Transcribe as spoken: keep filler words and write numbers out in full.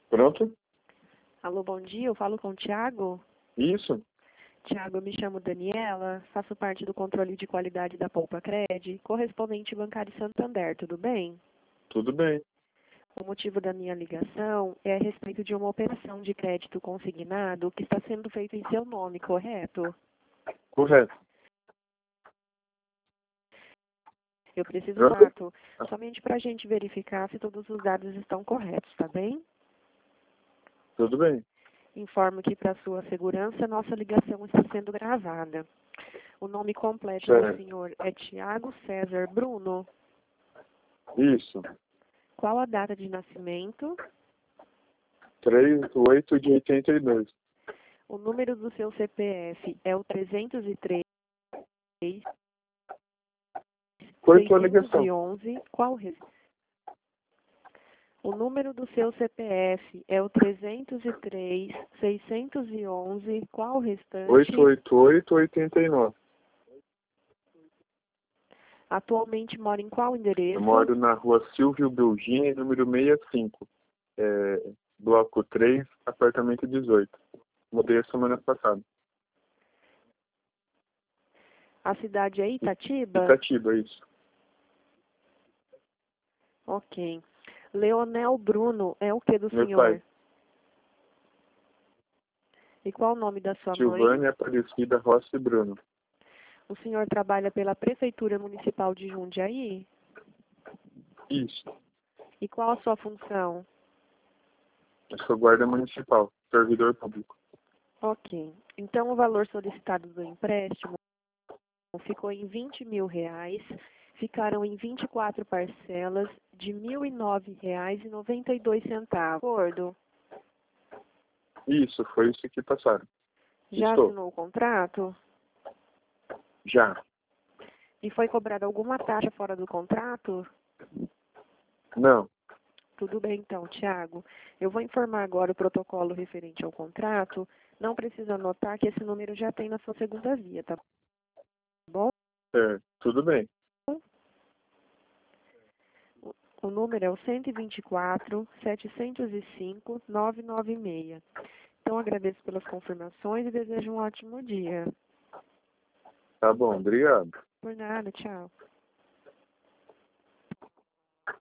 Pronto? Alô, bom dia, eu falo com o Thiago. Isso? Tiago, eu me chamo Daniela, faço parte do controle de qualidade da Poupa Cred, correspondente bancário Santander, tudo bem? Tudo bem. O motivo da minha ligação é a respeito de uma operação de crédito consignado que está sendo feito em seu nome, correto? Correto. Eu preciso Pronto? fato somente para a gente verificar se todos os dados estão corretos, tá bem? Tudo bem. Informo que, para sua segurança, nossa ligação está sendo gravada. O nome completo Certo. do senhor é Tiago César Bruno. Isso. Qual a data de nascimento? três oito de oitenta e dois. O número do seu C P F é o trezentos e três, Cortou a ligação. seiscentos e onze. Qual res... O número do seu C P F é o trezentos e três, seiscentos e onze. Qual o restante? oito oito oito, oitenta e nove. Atualmente mora em qual endereço? Eu moro na rua Silvio Belgini, número sessenta e cinco. É, bloco três, apartamento dezoito. Mudei a semana passada. A cidade é Itatiba? Itatiba, isso. Ok. Leonel Bruno é o que do Meu senhor? pai. E qual o nome da sua mãe? Silvânia Aparecida Rossi Bruno. O senhor trabalha pela Prefeitura Municipal de Jundiaí? Isso. E qual a sua função? Eu sou guarda municipal, servidor público. Ok. Então, o valor solicitado do empréstimo ficou em vinte mil reais, ficaram em vinte e quatro parcelas de mil e nove reais e noventa e dois centavos. Acordo? Isso, foi isso que passaram. Já Estou. assinou o contrato? Já. E foi cobrada alguma taxa fora do contrato? Não. Tudo bem, então, Tiago. Eu vou informar agora o protocolo referente ao contrato. Não precisa anotar que esse número já tem na sua segunda via, tá bom? É, tudo bem. O número é o cento e vinte e quatro, setecentos e cinco, novecentos e noventa e seis. Então, agradeço pelas confirmações e desejo um ótimo dia. Tá bom, obrigado. Por nada, tchau.